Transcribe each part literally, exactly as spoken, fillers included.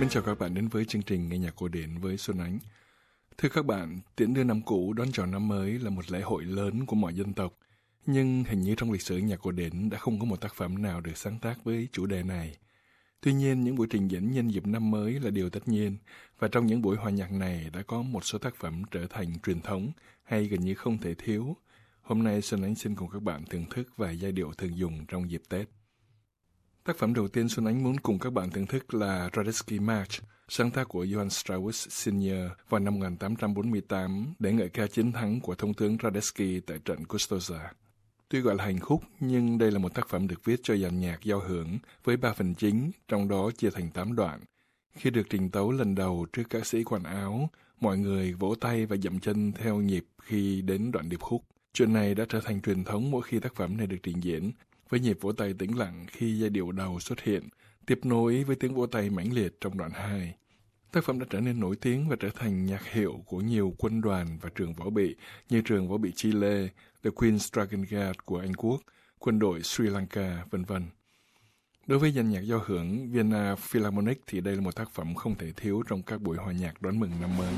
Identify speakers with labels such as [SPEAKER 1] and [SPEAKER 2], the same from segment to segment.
[SPEAKER 1] Mến chào các bạn đến với chương trình Nghe nhạc cổ điển với Xuân Ánh. Thưa các bạn, tiễn đưa năm cũ đón chào năm mới là một lễ hội lớn của mọi dân tộc. Nhưng hình như trong lịch sử nhạc cổ điển đã không có một tác phẩm nào được sáng tác với chủ đề này. Tuy nhiên, những buổi trình diễn nhân dịp năm mới là điều tất nhiên, và trong những buổi hòa nhạc này đã có một số tác phẩm trở thành truyền thống hay gần như không thể thiếu. Hôm nay Xuân Ánh xin cùng các bạn thưởng thức vài giai điệu thường dùng trong dịp Tết. Tác phẩm đầu tiên Xuân Ánh muốn cùng các bạn thưởng thức là Radetzky March, sáng tác của Johann Strauss Senior vào năm một nghìn tám trăm bốn mươi tám để ngợi ca chiến thắng của thông tướng Radetzky tại trận Custoza. Tuy gọi là hành khúc, nhưng đây là một tác phẩm được viết cho dàn nhạc giao hưởng với ba phần chính, trong đó chia thành tám đoạn. Khi được trình tấu lần đầu trước các sĩ quan Áo, mọi người vỗ tay và dậm chân theo nhịp khi đến đoạn điệp khúc. Chuyện này đã trở thành truyền thống mỗi khi tác phẩm này được trình diễn, với nhịp vỗ tay tĩnh lặng khi giai điệu đầu xuất hiện, tiếp nối với tiếng vỗ tay mãnh liệt trong đoạn hai. Tác phẩm đã trở nên nổi tiếng và trở thành nhạc hiệu của nhiều quân đoàn và trường võ bị như trường võ bị Chile, The Queen's Dragon Guard của Anh Quốc, quân đội Sri Lanka, vân vân. Đối với dàn nhạc giao hưởng Vienna Philharmonic thì đây là một tác phẩm không thể thiếu trong các buổi hòa nhạc đón mừng năm mới.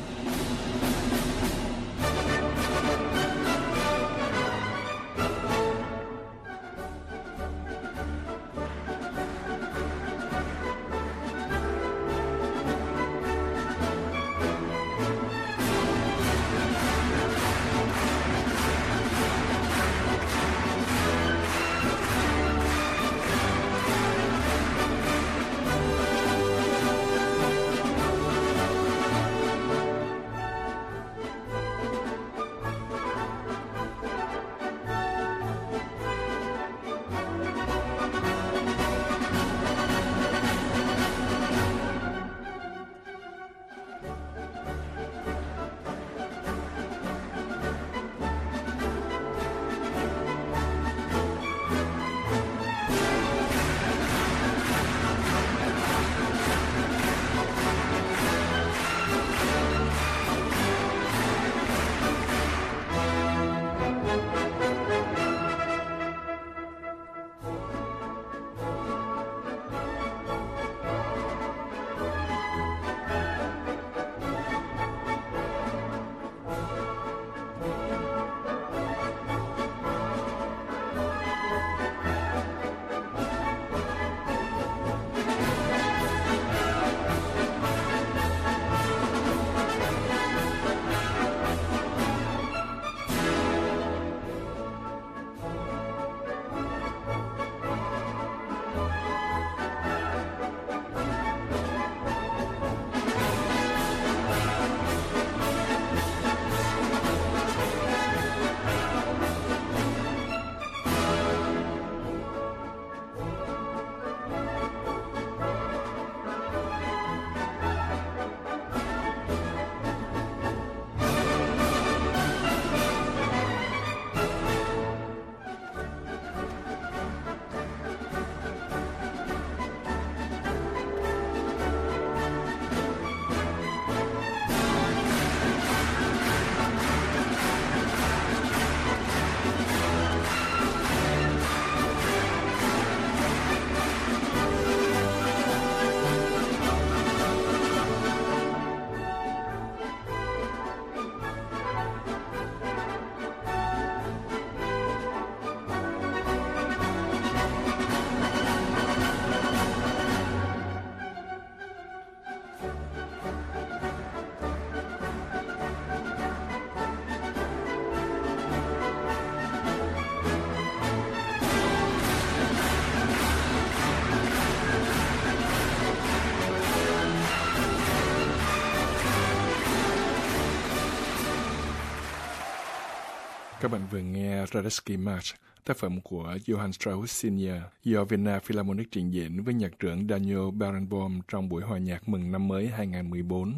[SPEAKER 1] Các bạn vừa nghe Radetzky March, tác phẩm của Johann Strauss Senior do Vienna Philharmonic trình diễn với nhạc trưởng Daniel Barenboim trong buổi hòa nhạc mừng năm mới hai không một bốn.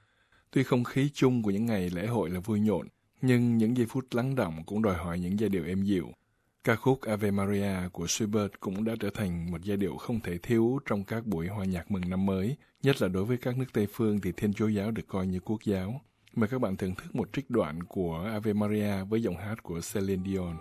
[SPEAKER 1] Tuy không khí chung của những ngày lễ hội là vui nhộn, nhưng những giây phút lắng đọng cũng đòi hỏi những giai điệu êm dịu. Ca khúc Ave Maria của Schubert cũng đã trở thành một giai điệu không thể thiếu trong các buổi hòa nhạc mừng năm mới, nhất là đối với các nước Tây phương thì Thiên Chúa giáo được coi như quốc giáo. Mời các bạn thưởng thức một trích đoạn của Ave Maria với giọng hát của Celine Dion.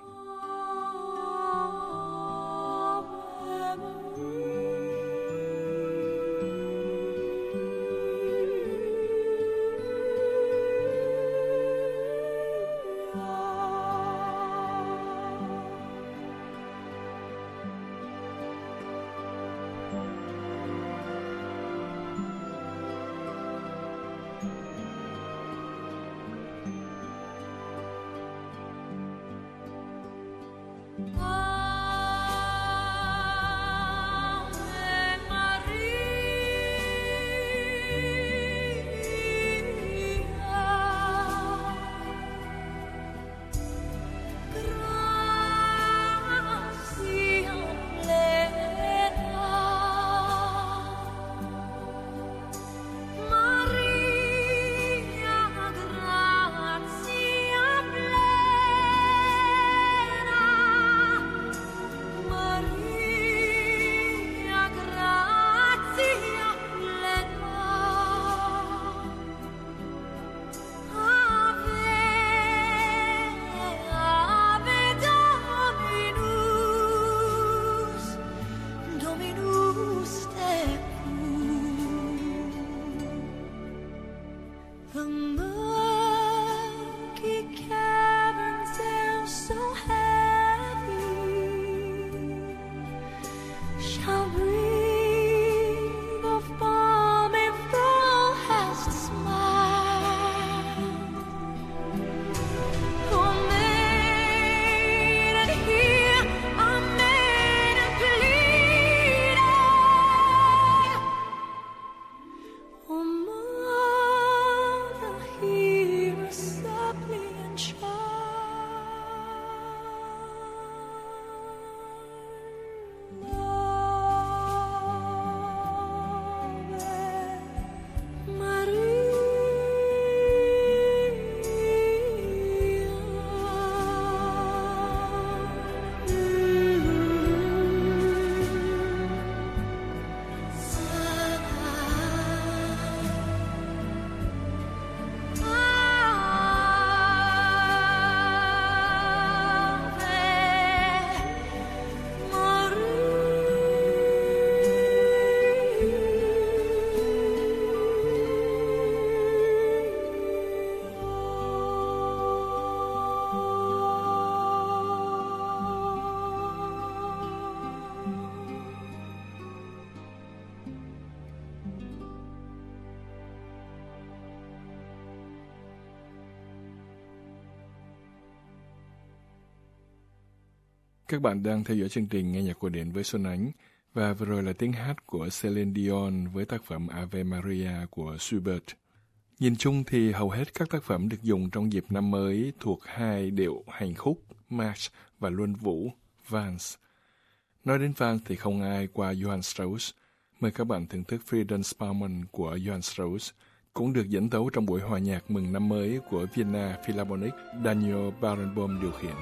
[SPEAKER 1] Các bạn đang theo dõi chương trình Nghe nhạc cổ điển với Xuân Ánh, và vừa rồi là tiếng hát của Celine Dion với tác phẩm Ave Maria của Schubert. Nhìn chung thì hầu hết các tác phẩm được dùng trong dịp năm mới thuộc hai điệu hành khúc, march và luân vũ, vals. Nói đến vals thì không ai qua Johann Strauss. Mời các bạn thưởng thức Friedenspamen của Johann Strauss, cũng được diễn tấu trong buổi hòa nhạc mừng năm mới của Vienna Philharmonic, Daniel Barenboim điều khiển.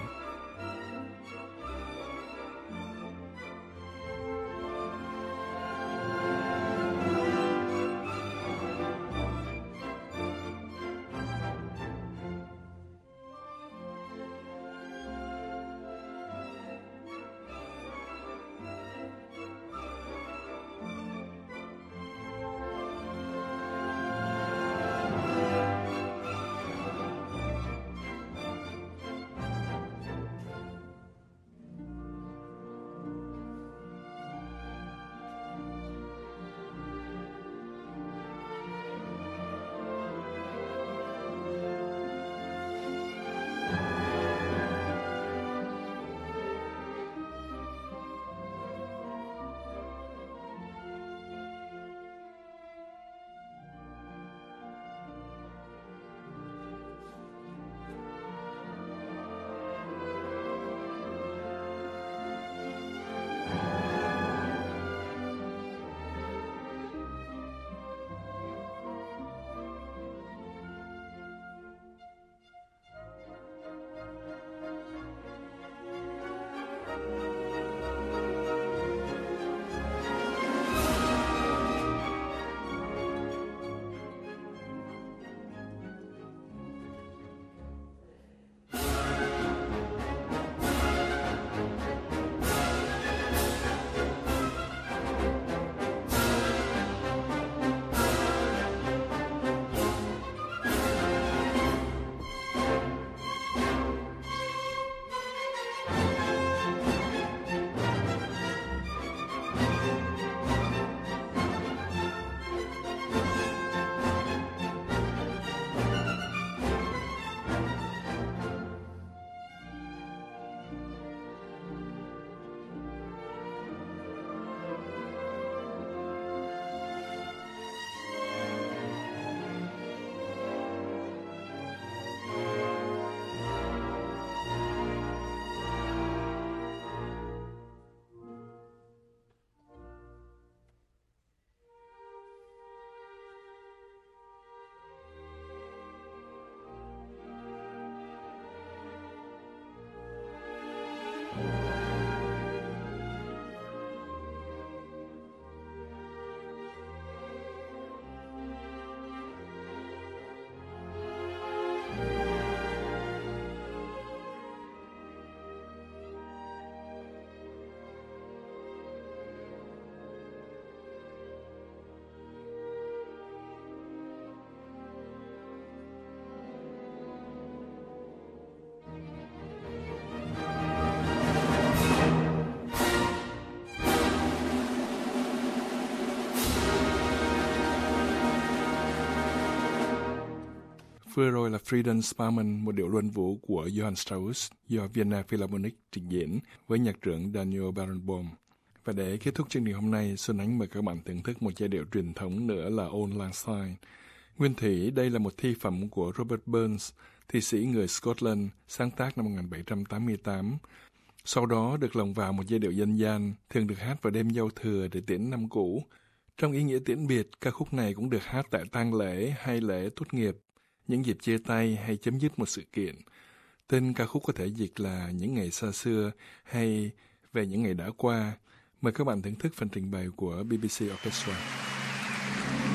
[SPEAKER 1] Vừa rồi là Friedenspamen, một điệu luân vũ của Johann Strauss do Vienna Philharmonic trình diễn với nhạc trưởng Daniel Barenboim. Và để kết thúc chương trình hôm nay, Xuân Ánh mời các bạn thưởng thức một giai điệu truyền thống nữa là Auld Lang Syne. Nguyên thủy, đây là một thi phẩm của Robert Burns, thi sĩ người Scotland, sáng tác năm một nghìn bảy trăm tám mươi tám. Sau đó được lồng vào một giai điệu dân gian, thường được hát vào đêm giao thừa để tiễn năm cũ. Trong ý nghĩa tiễn biệt, ca khúc này cũng được hát tại tang lễ hay lễ tốt nghiệp, những dịp chia tay hay chấm dứt một sự kiện. Tên ca khúc có thể dịch là Những ngày xa xưa hay Về những ngày đã qua. Mời các bạn thưởng thức phần trình bày của bê bê xê Orchestra.